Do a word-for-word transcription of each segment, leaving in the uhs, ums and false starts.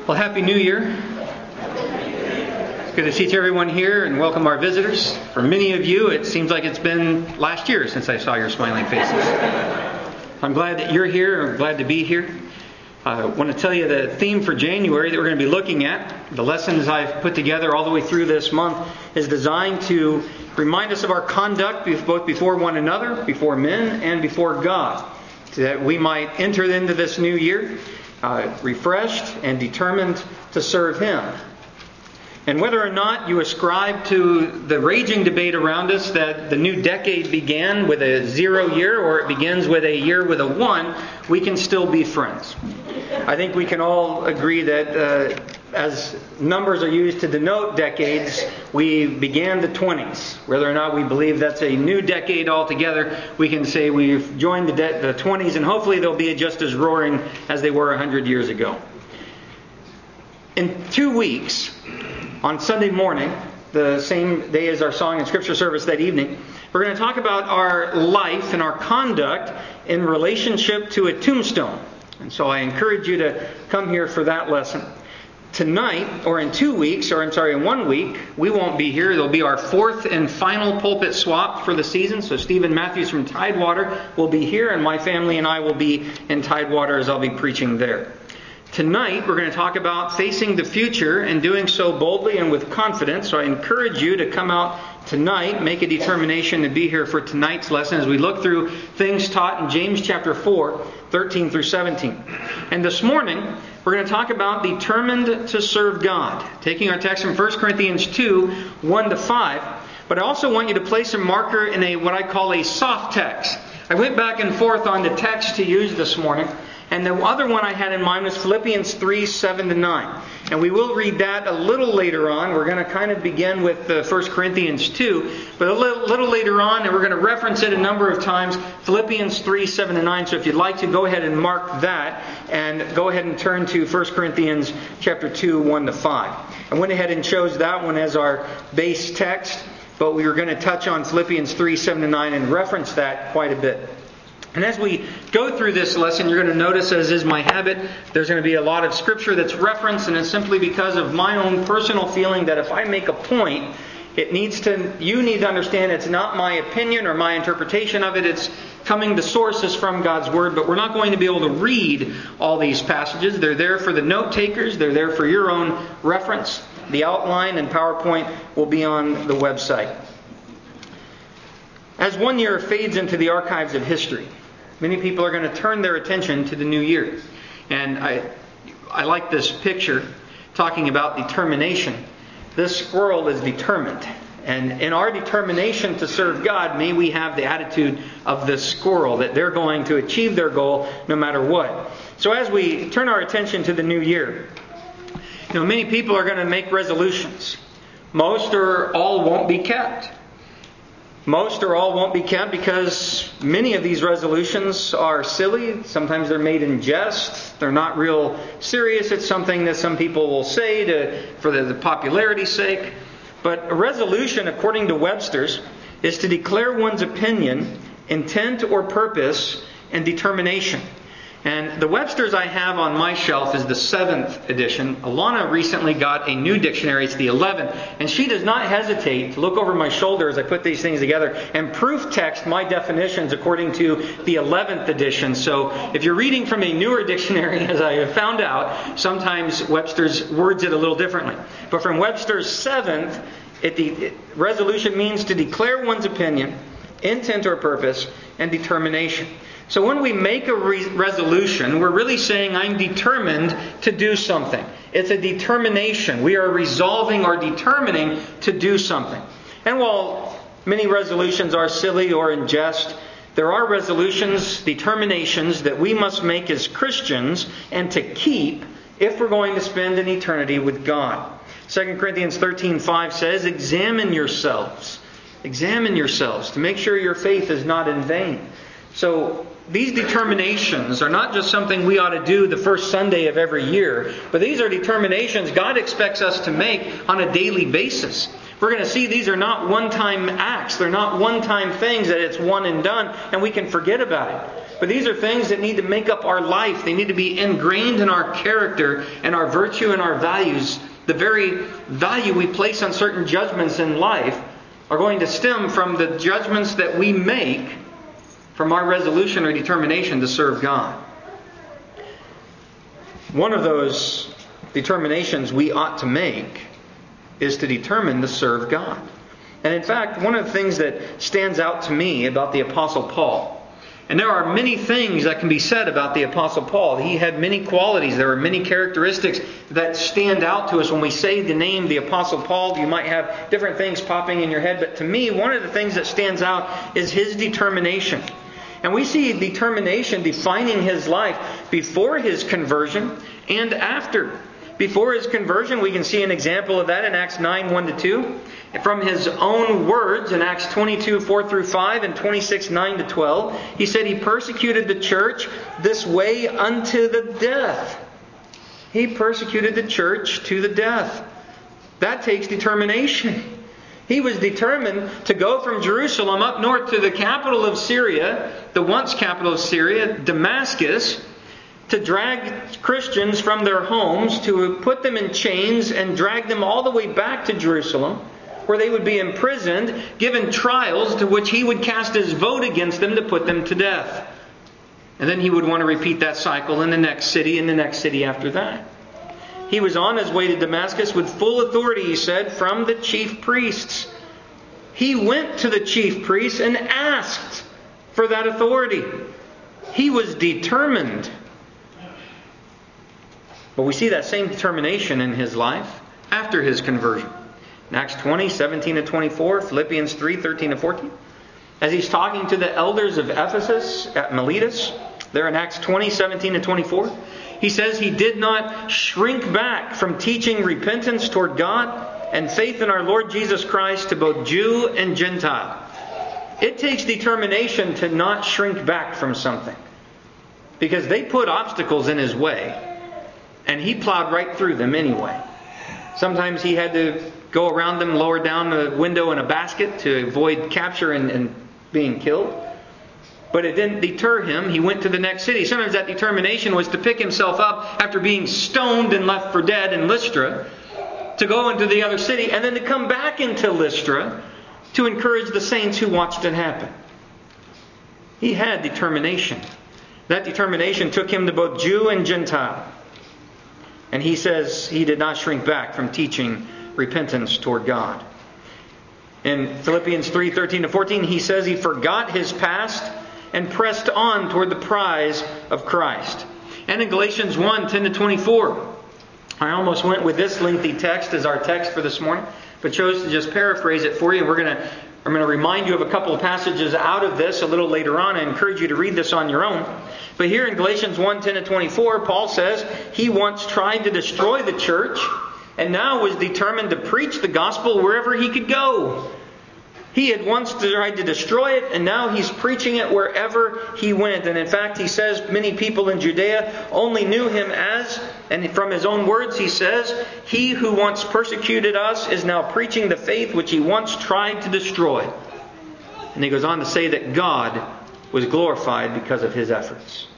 Well, Happy New Year. It's good to see everyone here and welcome our visitors. For many of you, it seems like it's been last year since I saw your smiling faces. I'm glad that you're here. I'm glad to be here. I want to tell you the theme for January that we're going to be looking at. The lessons I've put together all the way through this month is designed to remind us of our conduct both before one another, before men, and before God, so that we might enter into this new year Uh, refreshed and determined to serve Him. And whether or not you ascribe to the raging debate around us that the new decade began with a zero year or it begins with a year with a one, we can still be friends. I think we can all agree that uh, as numbers are used to denote decades, we began the twenties. Whether or not we believe that's a new decade altogether, we can say we've joined the, de- the twenties, and hopefully they'll be just as roaring as they were one hundred years ago. In two weeks, on Sunday morning, the same day as our song and scripture service that evening, we're going to talk about our life and our conduct in relationship to a tombstone. And so I encourage you to come here for that lesson. Tonight, or in two weeks, or I'm sorry, in one week, we won't be here. There'll be our fourth and final pulpit swap for the season. So Stephen Matthews from Tidewater will be here, and my family and I will be in Tidewater as I'll be preaching there. Tonight, we're going to talk about facing the future and doing so boldly and with confidence. So I encourage you to come out tonight, make a determination to be here for tonight's lesson as we look through things taught in James chapter four, thirteen through seventeen. And this morning, we're going to talk about determined to serve God, taking our text from First Corinthians two, one to five. But I also want you to place a marker in a what I call a soft text. I went back and forth on the text to use this morning. And the other one I had in mind was Philippians three, seven to nine. And we will read that a little later on. We're going to kind of begin with uh, First Corinthians two. But a little, little later on, and we're going to reference it a number of times, Philippians three, seven to nine. So if you'd like to, go ahead and mark that. And go ahead and turn to First Corinthians chapter two, one to five. I went ahead and chose that one as our base text. But we were going to touch on Philippians three, seven to nine and reference that quite a bit. And as we go through this lesson, you're going to notice, as is my habit, there's going to be a lot of scripture that's referenced, and it's simply because of my own personal feeling that if I make a point, it needs to, you need to understand it's not my opinion or my interpretation of it. It's coming to sources from God's Word, but we're not going to be able to read all these passages. They're there for the note takers. They're there for your own reference. The outline and PowerPoint will be on the website. As one year fades into the archives of history, many people are going to turn their attention to the new year. And I I like this picture talking about determination. This squirrel is determined. And in our determination to serve God, may we have the attitude of this squirrel, that they're going to achieve their goal no matter what. So as we turn our attention to the new year, you know, many people are going to make resolutions. Most or all won't be kept. Most or all won't be kept because many of these resolutions are silly. Sometimes they're made in jest. They're not real serious. It's something that some people will say to for the, the popularity's sake. But a resolution, according to Webster's, is to declare one's opinion, intent or purpose, and determination. And the Webster's I have on my shelf is the seventh edition. Alana recently got a new dictionary. It's the eleventh. And she does not hesitate to look over my shoulder as I put these things together and proof text my definitions according to the eleventh edition. So if you're reading from a newer dictionary, as I have found out, sometimes Webster's words it a little differently. But from Webster's seventh, it, the, it, resolution means to declare one's opinion, intent or purpose, and determination. So when we make a re- resolution, we're really saying, I'm determined to do something. It's a determination. We are resolving or determining to do something. And while many resolutions are silly or in jest, there are resolutions, determinations that we must make as Christians and to keep if we're going to spend an eternity with God. Second Corinthians thirteen five says, Examine yourselves. Examine yourselves to make sure your faith is not in vain. So these determinations are not just something we ought to do the first Sunday of every year, but these are determinations God expects us to make on a daily basis. We're going to see these are not one-time acts. They're not one-time things that it's one and done and we can forget about it. But these are things that need to make up our life. They need to be ingrained in our character and our virtue and our values. The very value we place on certain judgments in life are going to stem from the judgments that we make from our resolution or determination to serve God. One of those determinations we ought to make is to determine to serve God. And in fact, one of the things that stands out to me about the Apostle Paul, and there are many things that can be said about the Apostle Paul. He had many qualities. There are many characteristics that stand out to us when we say the name the Apostle Paul. You might have different things popping in your head. But to me, one of the things that stands out is his determination. And we see determination defining his life before his conversion and after. Before his conversion, we can see an example of that in Acts nine, one to two. From his own words in Acts twenty-two, four through five and twenty-six, nine to twelve, he said he persecuted the church this way unto the death. He persecuted the church to the death. That takes determination. He was determined to go from Jerusalem up north to the capital of Syria, the once capital of Syria, Damascus, to drag Christians from their homes, to put them in chains and drag them all the way back to Jerusalem, where they would be imprisoned, given trials to which he would cast his vote against them to put them to death. And then he would want to repeat that cycle in the next city and the next city after that. He was on his way to Damascus with full authority, he said, from the chief priests. He went to the chief priests and asked for that authority. He was determined. But we see that same determination in his life after his conversion. In Acts twenty, seventeen to twenty-four, Philippians three, thirteen to fourteen. As he's talking to the elders of Ephesus at Miletus, there in Acts twenty, seventeen to twenty-four, he says he did not shrink back from teaching repentance toward God and faith in our Lord Jesus Christ to both Jew and Gentile. It takes determination to not shrink back from something, because they put obstacles in his way. And he plowed right through them anyway. Sometimes he had to go around them, lower down the window in a basket to avoid capture and, and being killed. But it didn't deter him. He went to the next city. Sometimes that determination was to pick himself up after being stoned and left for dead in Lystra, to go into the other city, and then to come back into Lystra to encourage the saints who watched it happen. He had determination. That determination took him to both Jew and Gentile. And he says he did not shrink back from teaching repentance toward God. In Philippians three, thirteen to fourteen, he says he forgot his past and pressed on toward the prize of Christ. And in Galatians one, ten to twenty-four, I almost went with this lengthy text as our text for this morning, but chose to just paraphrase it for you. We're going to I'm going to remind you of a couple of passages out of this a little later on. I encourage you to read this on your own. But here in Galatians one, ten to twenty-four, Paul says he once tried to destroy the church and now was determined to preach the gospel wherever he could go. He had once tried to destroy it, and now he's preaching it wherever he went. And in fact, he says many people in Judea only knew him as, and from his own words he says, he who once persecuted us is now preaching the faith which he once tried to destroy. And he goes on to say that God was glorified because of his efforts.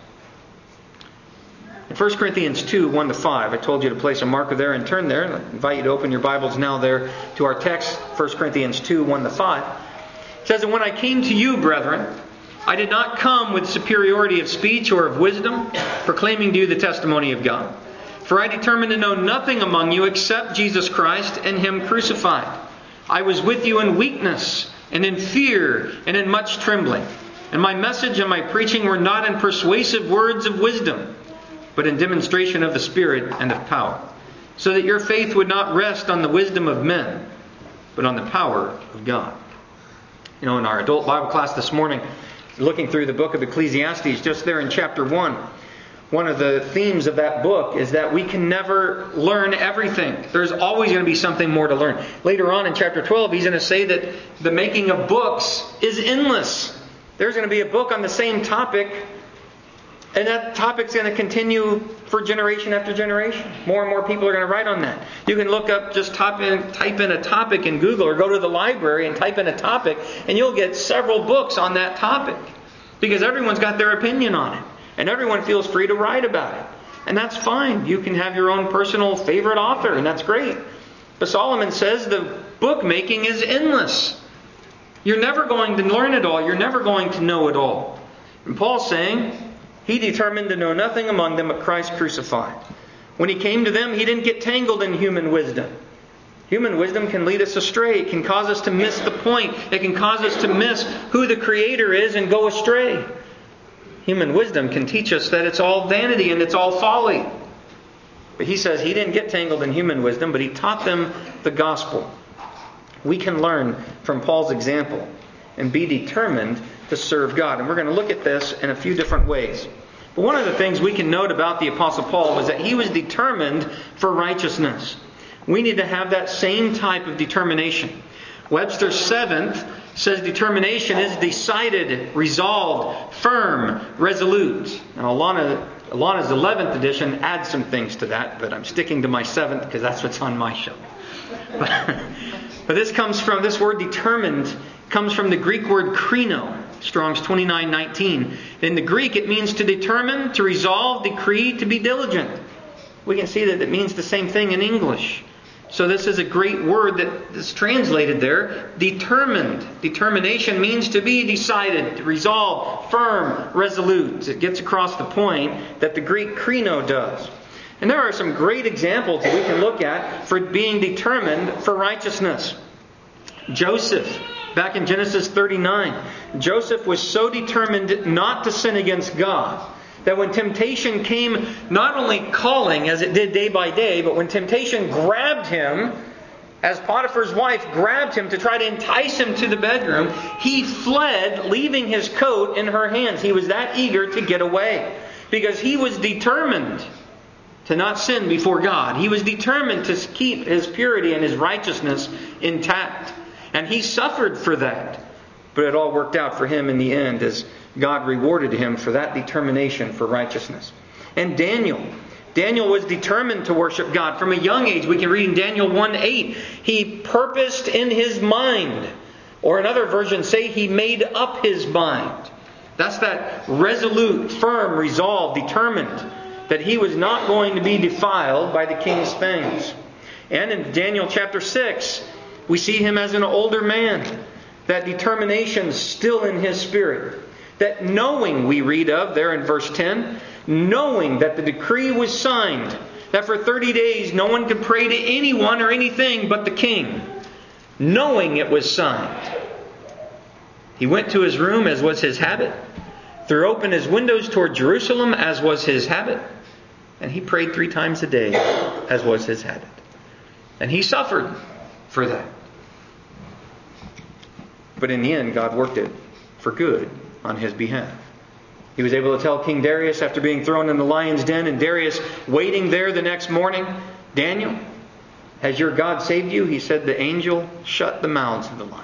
In First Corinthians two, one to five, I told you to place a marker there and turn there. I invite you to open your Bibles now there to our text, First Corinthians two, one to five. It says, "And when I came to you, brethren, I did not come with superiority of speech or of wisdom, proclaiming to you the testimony of God. For I determined to know nothing among you except Jesus Christ and Him crucified. I was with you in weakness and in fear and in much trembling. And my message and my preaching were not in persuasive words of wisdom, but in demonstration of the Spirit and of power, so that your faith would not rest on the wisdom of men, but on the power of God." You know, in our adult Bible class this morning, looking through the book of Ecclesiastes, just there in chapter one, one of the themes of that book is that we can never learn everything. There's always going to be something more to learn. Later on in chapter twelve, he's going to say that the making of books is endless. There's going to be a book on the same topic And that topic's going to continue for generation after generation. More and more people are going to write on that. You can look up, just type in, type in a topic in Google, or go to the library and type in a topic, and you'll get several books on that topic. Because everyone's got their opinion on it. And everyone feels free to write about it. And that's fine. You can have your own personal favorite author, and that's great. But Solomon says the book making is endless. You're never going to learn it all. You're never going to know it all. And Paul's saying, he determined to know nothing among them but Christ crucified. When he came to them, he didn't get tangled in human wisdom. Human wisdom can lead us astray. It can cause us to miss the point. It can cause us to miss who the Creator is and go astray. Human wisdom can teach us that it's all vanity and it's all folly. But he says he didn't get tangled in human wisdom, but he taught them the gospel. We can learn from Paul's example and be determined to serve God. And we're going to look at this in a few different ways. But one of the things we can note about the Apostle Paul was that he was determined for righteousness. We need to have that same type of determination. Webster seventh says determination is decided, resolved, firm, resolute. Now Alana, Alana's eleventh edition adds some things to that, but I'm sticking to my seventh because that's what's on my shelf. But, but this comes from, this word determined comes from the Greek word krino, Strong's twenty-nine nineteen. In the Greek it means to determine, to resolve, decree, to be diligent. We can see that it means the same thing in English. So this is a great word that is translated there. Determined. Determination means to be decided, to resolve, firm, resolute. It gets across the point that the Greek krino does. And there are some great examples that we can look at for being determined for righteousness. Joseph, back in Genesis thirty-nine. Joseph was so determined not to sin against God that when temptation came, not only calling as it did day by day, but when temptation grabbed him, as Potiphar's wife grabbed him to try to entice him to the bedroom, he fled, leaving his coat in her hands. He was that eager to get away because he was determined to not sin before God. He was determined to keep his purity and his righteousness intact. And he suffered for that. But it all worked out for him in the end as God rewarded him for that determination for righteousness. And Daniel. Daniel was determined to worship God. From a young age, we can read in Daniel one eight, he purposed in his mind. Or another version say he made up his mind. That's that resolute, firm resolve, determined that he was not going to be defiled by the king's things. And in Daniel chapter six, we see him as an older man. That determination still in his spirit. That knowing, we read of there in verse ten, knowing that the decree was signed, that for thirty days no one could pray to anyone or anything but the king. Knowing it was signed. He went to his room as was his habit, threw open his windows toward Jerusalem as was his habit, and he prayed three times a day as was his habit. And he suffered for that. But in the end, God worked it for good on his behalf. He was able to tell King Darius after being thrown in the lion's den, and Darius waiting there the next morning, Daniel, has your God saved you? He said, the angel shut the mouths of the lion.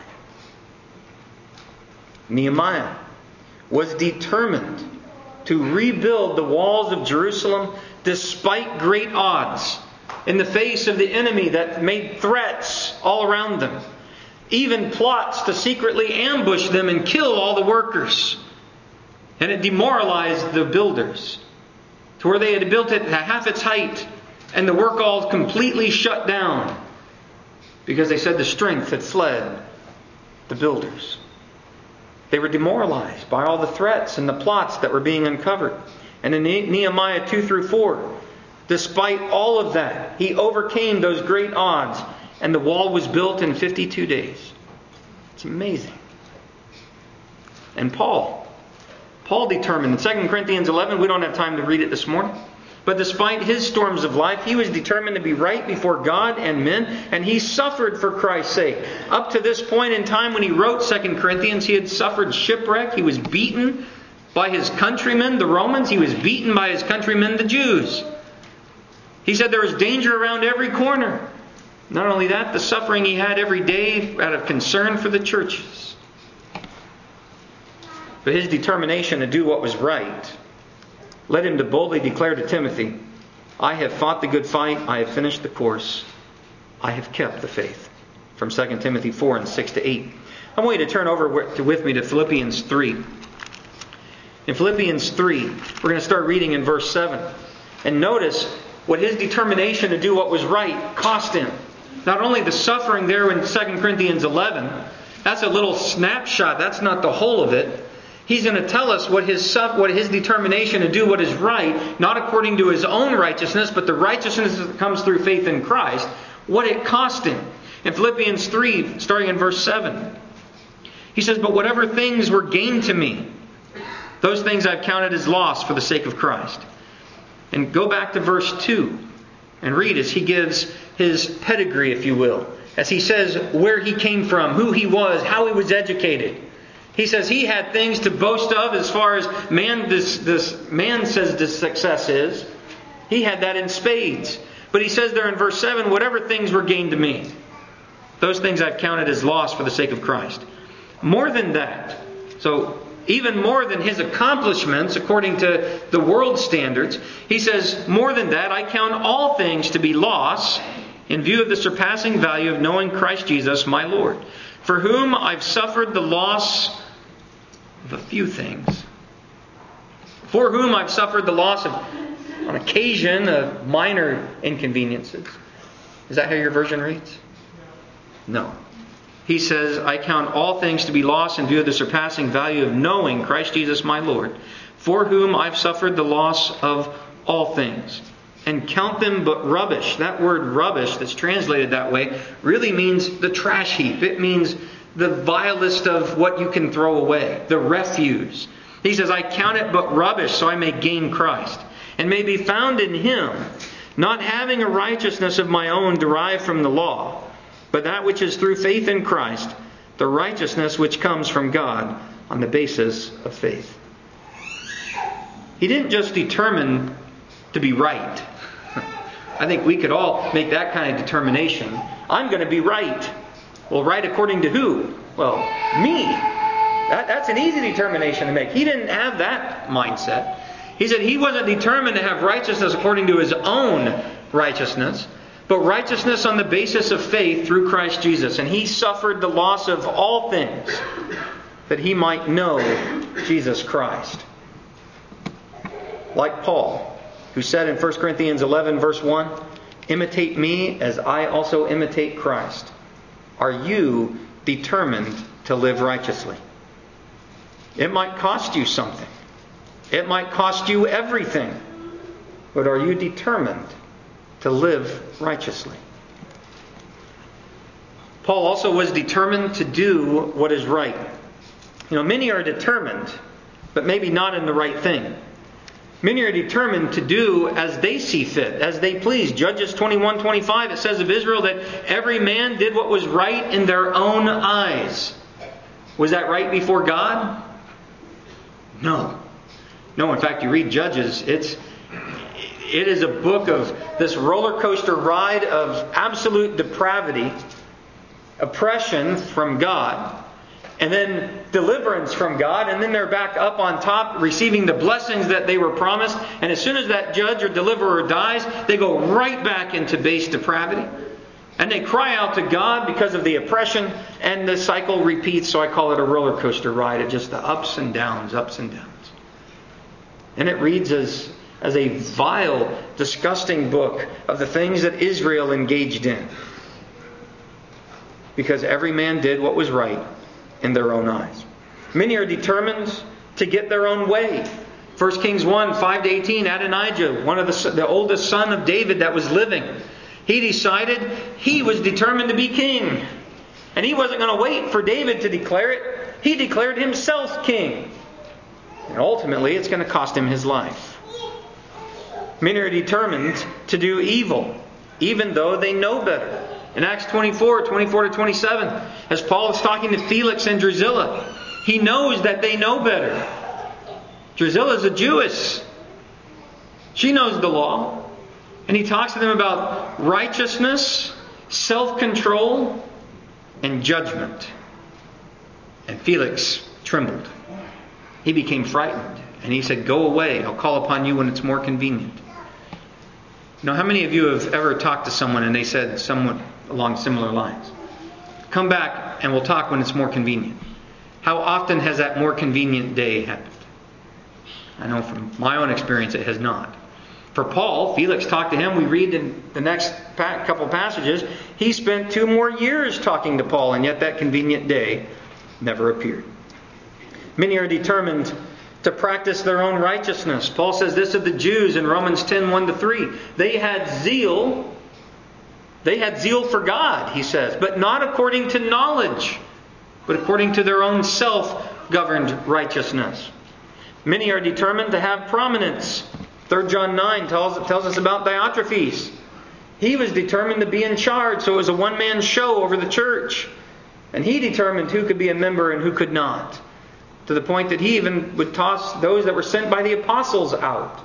Nehemiah was determined to rebuild the walls of Jerusalem despite great odds, in the face of the enemy that made threats all around them. Even plots to secretly ambush them and kill all the workers. And it demoralized the builders to where they had built it at half its height and the work all completely shut down because they said the strength had fled the builders. They were demoralized by all the threats and the plots that were being uncovered. And in Nehemiah two through four, despite all of that, he overcame those great odds. And the wall was built in fifty-two days. It's amazing. And Paul. Paul determined in Second Corinthians eleven, we don't have time to read it this morning. But despite his storms of life, he was determined to be right before God and men. And he suffered for Christ's sake. Up to this point in time when he wrote Second Corinthians, he had suffered shipwreck. He was beaten by his countrymen, the Romans. He was beaten by his countrymen, the Jews. He said there was danger around every corner. Not only that, the suffering he had every day out of concern for the churches. But his determination to do what was right led him to boldly declare to Timothy, I have fought the good fight, I have finished the course, I have kept the faith. From Second Timothy four and six to eight. I want you to turn over with me to Philippians three. In Philippians three, we're going to start reading in verse seven. And notice what his determination to do what was right cost him. Not only the suffering there in Second Corinthians eleven, that's a little snapshot, that's not the whole of it. He's going to tell us what his what his determination to do what is right, not according to his own righteousness, but the righteousness that comes through faith in Christ, what it cost him. In Philippians three, starting in verse seven, he says, But whatever things were gained to me, those things I've counted as loss for the sake of Christ. And go back to verse two and read as he gives his pedigree, if you will. As he says where he came from, who he was, how he was educated. He says he had things to boast of as far as man this, this man says this success is. He had that in spades. But he says there in verse seven, whatever things were gained to me, those things I've counted as loss for the sake of Christ. More than that, so even more than his accomplishments according to the world standards, he says, more than that, I count all things to be loss in view of the surpassing value of knowing Christ Jesus, my Lord, for whom I've suffered the loss of a few things. For whom I've suffered the loss of, on occasion, of minor inconveniences. Is that how your version reads? No. He says, I count all things to be lost in view of the surpassing value of knowing Christ Jesus my Lord, for whom I've suffered the loss of all things, and count them but rubbish. That word rubbish that's translated that way really means the trash heap. It means the vilest of what you can throw away, the refuse. He says, I count it but rubbish so I may gain Christ, and may be found in Him, not having a righteousness of my own derived from the law, but that which is through faith in Christ, the righteousness which comes from God on the basis of faith. He didn't just determine to be right. I think we could all make that kind of determination. I'm going to be right. Well, right according to who? Well, me. That, that's an easy determination to make. He didn't have that mindset. He said he wasn't determined to have righteousness according to his own righteousness, but righteousness on the basis of faith through Christ Jesus. And he suffered the loss of all things that he might know Jesus Christ. Like Paul, who said in First Corinthians eleven verse one, imitate me as I also imitate Christ. Are you determined to live righteously? It might cost you something. It might cost you everything. But are you determined to live righteously? Paul also was determined to do what is right. You know, many are determined, but maybe not in the right thing. Many are determined to do as they see fit, as they please. Judges twenty-one twenty-five, it says of Israel that every man did what was right in their own eyes. Was that right before God? No. No, in fact, you read Judges, it's it is a book of this roller coaster ride of absolute depravity, oppression from God, and then deliverance from God, and then they're back up on top receiving the blessings that they were promised. And as soon as that judge or deliverer dies, they go right back into base depravity. And they cry out to God because of the oppression, and the cycle repeats. So I call it a roller coaster ride of just the ups and downs, ups and downs. And it reads as, as a vile, disgusting book of the things that Israel engaged in. Because every man did what was right in their own eyes. Many are determined to get their own way. First Kings one, five to eighteen, Adonijah, one of the, the oldest son of David that was living, he decided he was determined to be king. And he wasn't going to wait for David to declare it. He declared himself king. And ultimately, it's going to cost him his life. Many are determined to do evil, even though they know better. In Acts twenty-four, twenty-four to twenty-seven, as Paul is talking to Felix and Drusilla, he knows that they know better. Drusilla is a Jewess. She knows the law. And he talks to them about righteousness, self-control, and judgment. And Felix trembled. He became frightened And he said, go away. I'll call upon you when it's more convenient. You know, how many of you have ever talked to someone and they said somewhat along similar lines? Come back and we'll talk when it's more convenient. How often has that more convenient day happened? I know from my own experience it has not. For Paul, Felix talked to him. We read in the next couple passages, he spent two more years talking to Paul, and yet that convenient day never appeared. Many are determined to practice their own righteousness. Paul says this of the Jews in Romans ten, one to three. They had zeal. They had zeal for God, he says, but not according to knowledge, but according to their own self-governed righteousness. Many are determined to have prominence. Third John nine tells, tells us about Diotrephes. He was determined to be in charge, so it was a one-man show over the church. And he determined who could be a member and who could not. To the point that he even would toss those that were sent by the apostles out.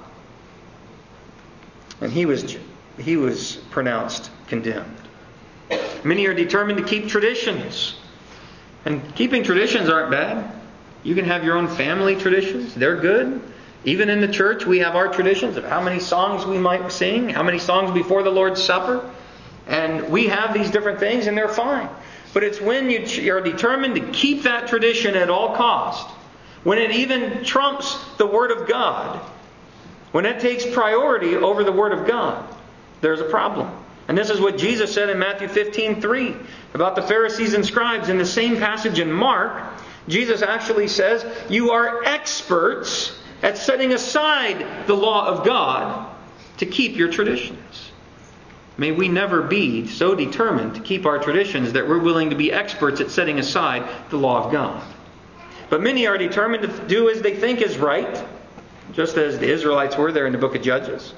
And he was, he was pronounced condemned. Many are determined to keep traditions. And keeping traditions aren't bad. You can have your own family traditions. They're good. Even in the church, we have our traditions of how many songs we might sing, how many songs before the Lord's Supper. And we have these different things, and they're fine. But it's when you are determined to keep that tradition at all cost, when it even trumps the Word of God, when it takes priority over the Word of God, there's a problem. And this is what Jesus said in Matthew fifteen three about the Pharisees and scribes. In the same passage in Mark, Jesus actually says, you are experts at setting aside the law of God to keep your traditions. May we never be so determined to keep our traditions that we're willing to be experts at setting aside the law of God. But many are determined to do as they think is right, just as the Israelites were there in the book of Judges.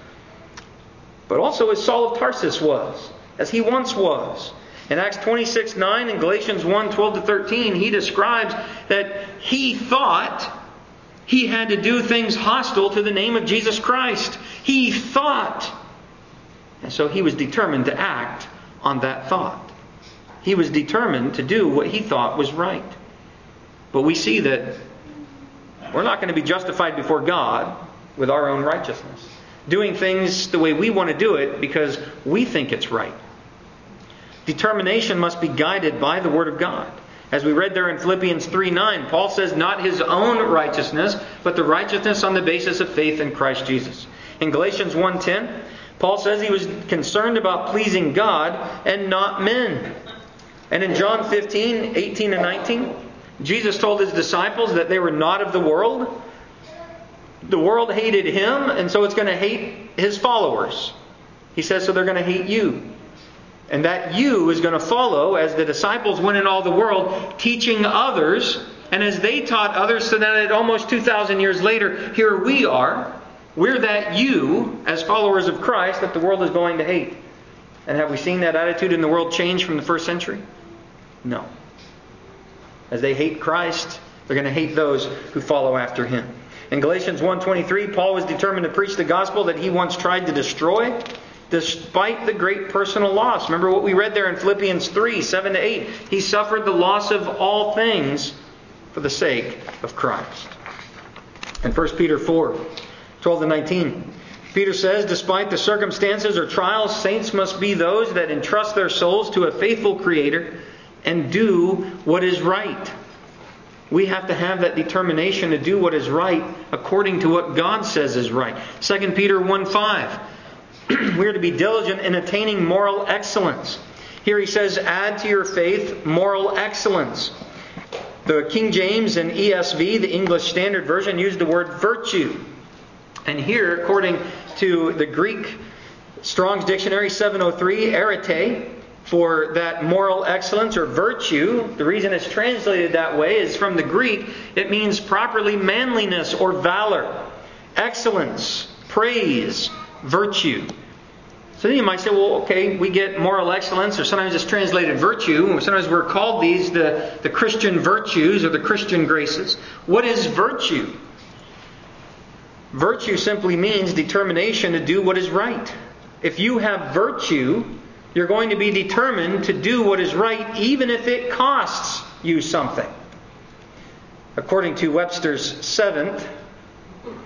But also as Saul of Tarsus was, as he once was. In Acts twenty-six nine and Galatians one twelve to thirteen, he describes that he thought he had to do things hostile to the name of Jesus Christ. He thought. And so he was determined to act on that thought. He was determined to do what he thought was right. But we see that we're not going to be justified before God with our own righteousness, doing things the way we want to do it because we think it's right. Determination must be guided by the Word of God. As we read there in Philippians three nine, Paul says not his own righteousness, but the righteousness on the basis of faith in Christ Jesus. In Galatians one ten, Paul says he was concerned about pleasing God and not men. And in John fifteen eighteen and nineteen, Jesus told his disciples that they were not of the world. The world hated him, and so it's going to hate his followers. He says, so they're going to hate you. And that you is going to follow as the disciples went in all the world teaching others. And as they taught others, so that almost two thousand years later, here we are. We're that you, as followers of Christ, that the world is going to hate. And have we seen that attitude in the world change from the first century? No. As they hate Christ, they're going to hate those who follow after Him. In Galatians one twenty-three, Paul was determined to preach the gospel that he once tried to destroy, despite the great personal loss. Remember what we read there in Philippians three seven to eight. He suffered the loss of all things for the sake of Christ. In First Peter four twelve to nineteen, Peter says, despite the circumstances or trials, saints must be those that entrust their souls to a faithful Creator and do what is right. We have to have that determination to do what is right according to what God says is right. Second Peter one five. We are to be diligent in attaining moral excellence. Here he says, add to your faith moral excellence. The King James and E S V, the English Standard Version, used the word virtue. And here, according to the Greek Strong's Dictionary seven oh three, arete, for that moral excellence or virtue, the reason it's translated that way is from the Greek. It means properly manliness or valor, excellence, praise, virtue. So then you might say, well, okay, we get moral excellence, or sometimes it's translated virtue. Sometimes we're called these the, the Christian virtues or the Christian graces. What is virtue? Virtue simply means determination to do what is right. If you have virtue, you're going to be determined to do what is right, even if it costs you something. According to Webster's seventh,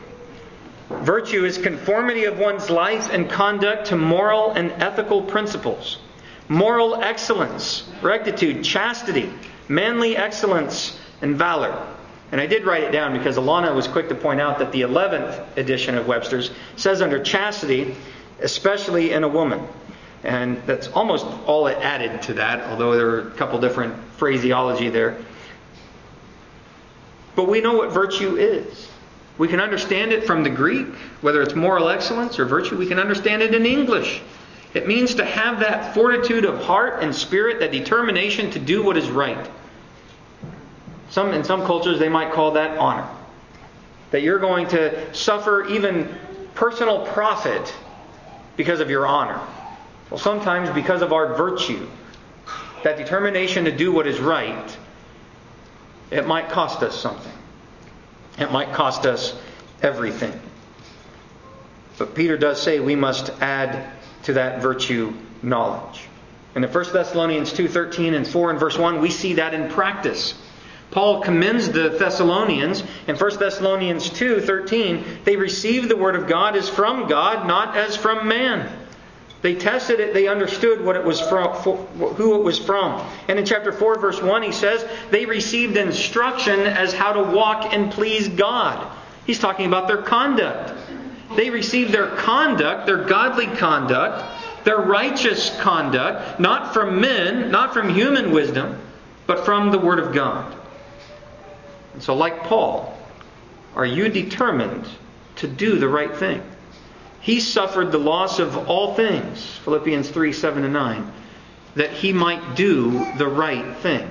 Virtue is conformity of one's life and conduct to moral and ethical principles. Moral excellence, rectitude, chastity, manly excellence, and valor. And I did write it down because Alana was quick to point out that the eleventh edition of Webster's says under chastity, especially in a woman. And that's almost all it added to that, although there are a couple different phraseology there. But we know what virtue is. We can understand it from the Greek, whether it's moral excellence or virtue. We can understand it in English. It means to have that fortitude of heart and spirit, that determination to do what is right. Some, in some cultures, they might call that honor. That you're going to suffer even personal profit because of your honor. Well, sometimes because of our virtue, that determination to do what is right, it might cost us something. It might cost us everything. But Peter does say we must add to that virtue knowledge. And in First Thessalonians two thirteen and four and verse one, we see that in practice. Paul commends the Thessalonians in First Thessalonians two thirteen. They received the word of God as from God, not as from man. They tested it. They understood what it was from, who it was from. And in chapter four, verse one, he says, they received instruction as how to walk and please God. He's talking about their conduct. They received their conduct, their godly conduct, their righteous conduct, not from men, not from human wisdom, but from the Word of God. And so like Paul, are you determined to do the right thing? He suffered the loss of all things, Philippians three, seven and nine, that he might do the right thing.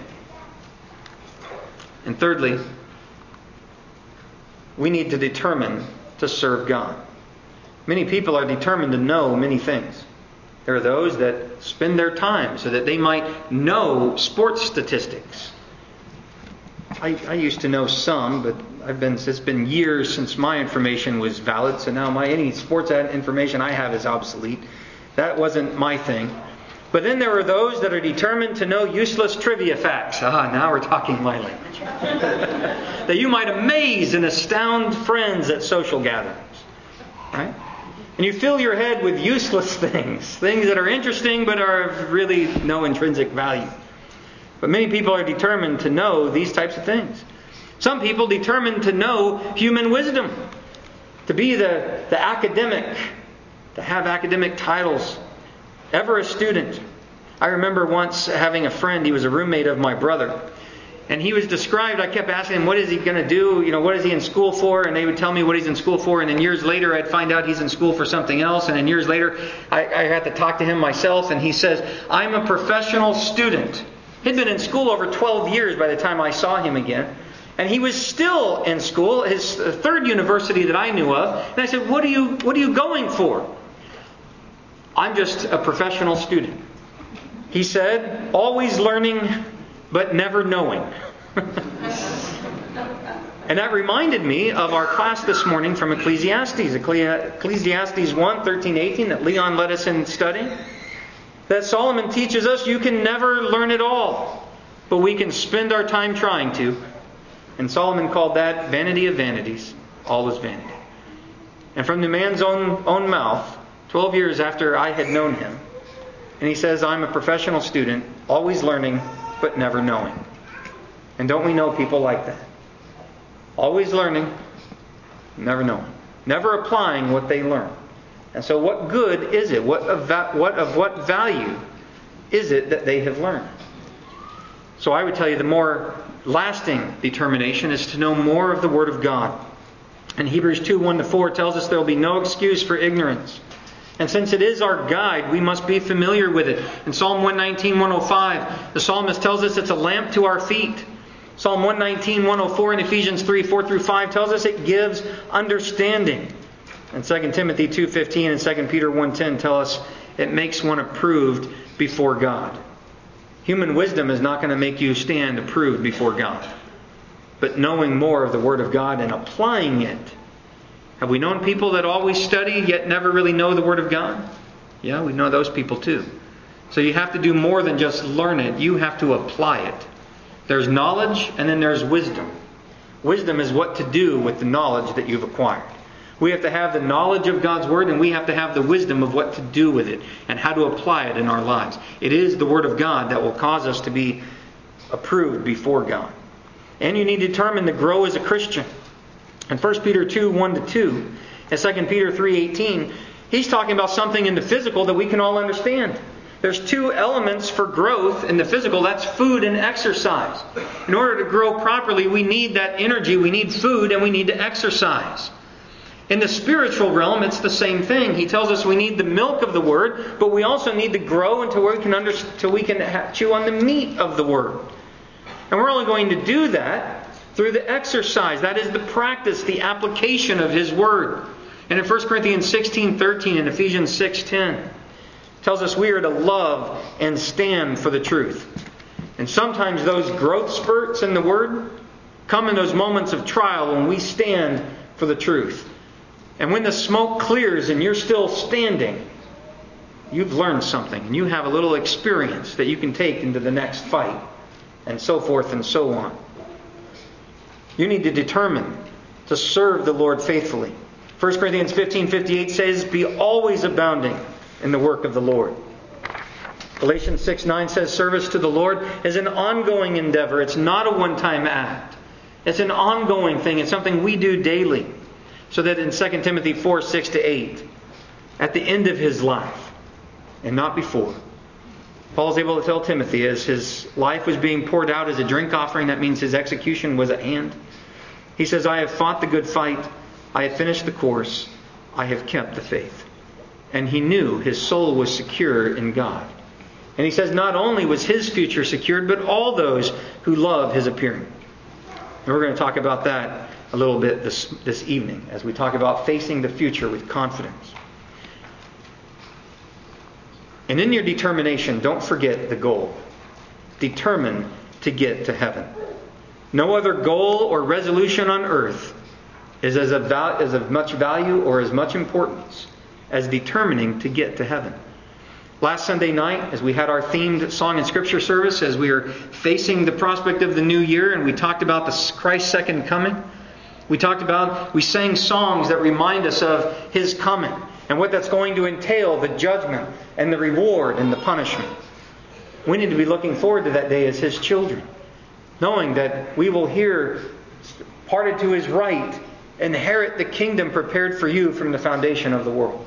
And thirdly, we need to determine to serve God. Many people are determined to know many things. There are those that spend their time so that they might know sports statistics. I, I used to know some, but I've been it's been years since my information was valid, so now my any sports information I have is obsolete. That wasn't my thing. But then there are those that are determined to know useless trivia facts. Ah, now we're talking my language. That you might amaze and astound friends at social gatherings. Right? And you fill your head with useless things. Things that are interesting but are of really no intrinsic value. But many people are determined to know these types of things. Some people determined to know human wisdom. To be the, the academic. To have academic titles. Ever a student. I remember once having a friend, he was a roommate of my brother. And he was described, I kept asking him, what is he going to do? You know, what is he in school for? And they would tell me what he's in school for. And then years later, I'd find out he's in school for something else. And then years later, I, I had to talk to him myself. And he says, I'm a professional student. He'd been in school over twelve years by the time I saw him again. And he was still in school, his third university that I knew of. And I said, what are you, what are you going for? I'm just a professional student. He said, always learning, but never knowing. And that reminded me of our class this morning from Ecclesiastes. Ecclesiastes one, thirteen, eighteen, that Leon led us in studying. That Solomon teaches us you can never learn it all, but we can spend our time trying to. And Solomon called that vanity of vanities. All is vanity. And from the man's own, own mouth, twelve years after I had known him, and he says, I'm a professional student, always learning, but never knowing. And don't we know people like that? Always learning, never knowing. Never applying what they learn. And so what good is it? What of, what of what value is it that they have learned? So I would tell you the more lasting determination is to know more of the Word of God. And Hebrews two, one to four tells us there will be no excuse for ignorance. And since it is our guide, we must be familiar with it. In Psalm one nineteen, one oh five, the psalmist tells us it's a lamp to our feet. Psalm one nineteen, one oh four and Ephesians three, four through five tells us it gives understanding. And Second Timothy two fifteen and Second Peter one ten tell us it makes one approved before God. Human wisdom is not going to make you stand approved before God. But knowing more of the Word of God and applying it. Have we known people that always study yet never really know the Word of God? Yeah, we know those people too. So you have to do more than just learn it. You have to apply it. There's knowledge and then there's wisdom. Wisdom is what to do with the knowledge that you've acquired. We have to have the knowledge of God's Word, and we have to have the wisdom of what to do with it and how to apply it in our lives. It is the Word of God that will cause us to be approved before God. And you need to determine to grow as a Christian. In First Peter two, one to two, and Second Peter three, eighteen, he's talking about something in the physical that we can all understand. There's two elements for growth in the physical. That's food and exercise. In order to grow properly, we need that energy. We need food and we need to exercise. In the spiritual realm, it's the same thing. He tells us we need the milk of the Word, but we also need to grow until we can, under, until we can ha- chew on the meat of the Word. And we're only going to do that through the exercise. That is the practice, the application of His Word. And in First Corinthians sixteen thirteen and Ephesians six ten, it tells us we are to love and stand for the truth. And sometimes those growth spurts in the Word come in those moments of trial when we stand for the truth. And when the smoke clears and you're still standing, you've learned something. And you have a little experience that you can take into the next fight. And so forth and so on. You need to determine to serve the Lord faithfully. First Corinthians fifteen fifty-eight says, be always abounding in the work of the Lord. Galatians six nine says, service to the Lord is an ongoing endeavor. It's not a one-time act. It's an ongoing thing. It's something we do daily. So that in Second Timothy four six to eight, at the end of his life, and not before, Paul is able to tell Timothy as his life was being poured out as a drink offering, that means his execution was at hand. He says, I have fought the good fight. I have finished the course. I have kept the faith. And he knew his soul was secure in God. And he says not only was his future secured, but all those who love his appearing. And we're going to talk about that a little bit this, this evening as we talk about facing the future with confidence. And in your determination, don't forget the goal. Determine to get to heaven. No other goal or resolution on earth is as of, val- is of much value or as much importance as determining to get to heaven. Last Sunday night, as we had our themed song and scripture service, as we were facing the prospect of the new year, and we talked about the Christ's second coming, we talked about, we sang songs that remind us of His coming and what that's going to entail, the judgment and the reward and the punishment. We need to be looking forward to that day as His children, knowing that we will hear, parted to His right, inherit the kingdom prepared for you from the foundation of the world.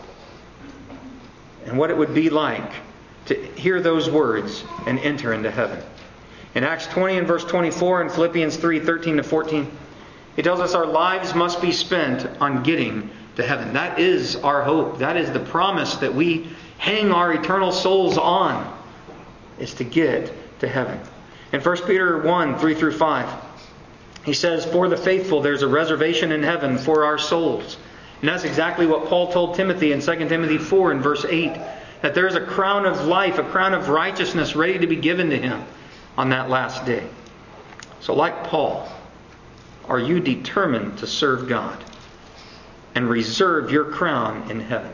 And what it would be like to hear those words and enter into heaven. In Acts twenty and verse twenty-four and Philippians three thirteen to fourteen, He tells us our lives must be spent on getting to heaven. That is our hope. That is the promise that we hang our eternal souls on, is to get to heaven. In First Peter one, three through five, he says, for the faithful there's a reservation in heaven for our souls. And that's exactly what Paul told Timothy in Second Timothy four and verse eight. That there's a crown of life, a crown of righteousness ready to be given to him on that last day. So like Paul, are you determined to serve God and reserve your crown in heaven?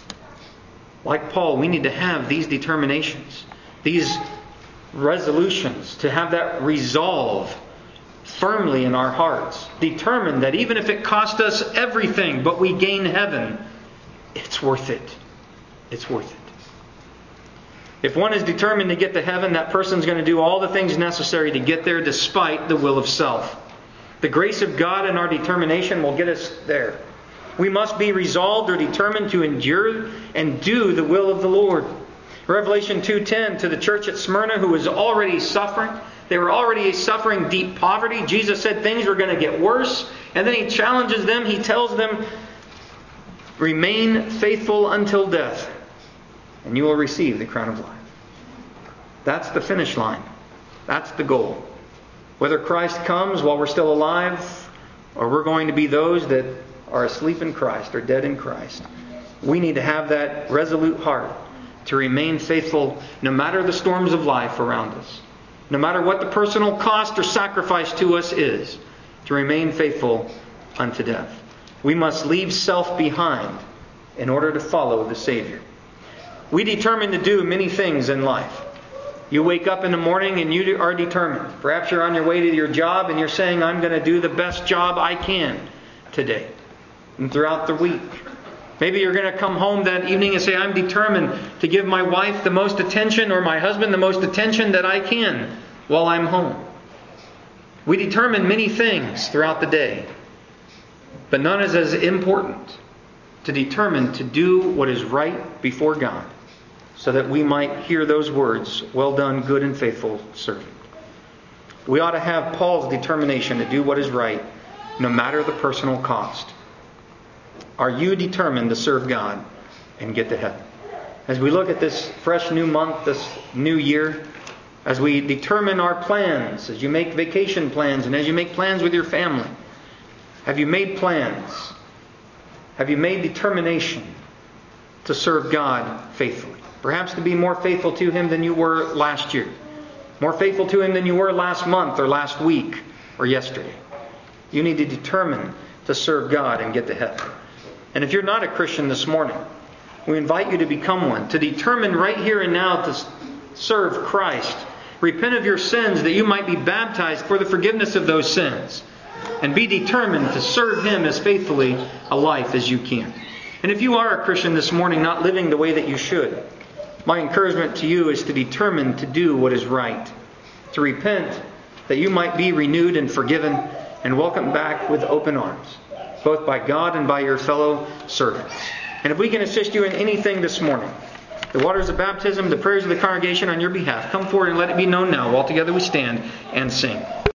Like Paul, we need to have these determinations, these resolutions, to have that resolve firmly in our hearts. Determined that even if it cost us everything, but we gain heaven, it's worth it. It's worth it. If one is determined to get to heaven, that person's going to do all the things necessary to get there despite the will of self. The grace of God and our determination will get us there. We must be resolved or determined to endure and do the will of the Lord. Revelation two ten, to the church at Smyrna who was already suffering. They were already suffering deep poverty. Jesus said things were going to get worse. And then He challenges them. He tells them, remain faithful until death, and you will receive the crown of life. That's the finish line. That's the goal. Whether Christ comes while we're still alive, or we're going to be those that are asleep in Christ or dead in Christ, we need to have that resolute heart to remain faithful no matter the storms of life around us. No matter what the personal cost or sacrifice to us is, to remain faithful unto death. We must leave self behind in order to follow the Savior. We determine to do many things in life. You wake up in the morning and you are determined. Perhaps you're on your way to your job and you're saying, I'm going to do the best job I can today. and throughout the week. Maybe you're going to come home that evening and say, I'm determined to give my wife the most attention or my husband the most attention that I can while I'm home. We determine many things throughout the day, but none is as important to determine to do what is right before God, so that we might hear those words, well done, good and faithful servant. We ought to have Paul's determination to do what is right, no matter the personal cost. Are you determined to serve God and get to heaven? As we look at this fresh new month, this new year, as we determine our plans, as you make vacation plans and as you make plans with your family, have you made plans? Have you made determination to serve God faithfully? Perhaps to be more faithful to Him than you were last year. More faithful to Him than you were last month or last week or yesterday. You need to determine to serve God and get to heaven. And if you're not a Christian this morning, we invite you to become one. To determine right here and now to serve Christ. Repent of your sins that you might be baptized for the forgiveness of those sins. And be determined to serve Him as faithfully a life as you can. And if you are a Christian this morning not living the way that you should, my encouragement to you is to determine to do what is right. To repent that you might be renewed and forgiven and welcomed back with open arms, both by God and by your fellow servants. And if we can assist you in anything this morning, the waters of baptism, the prayers of the congregation on your behalf, come forward and let it be known now while together we stand and sing.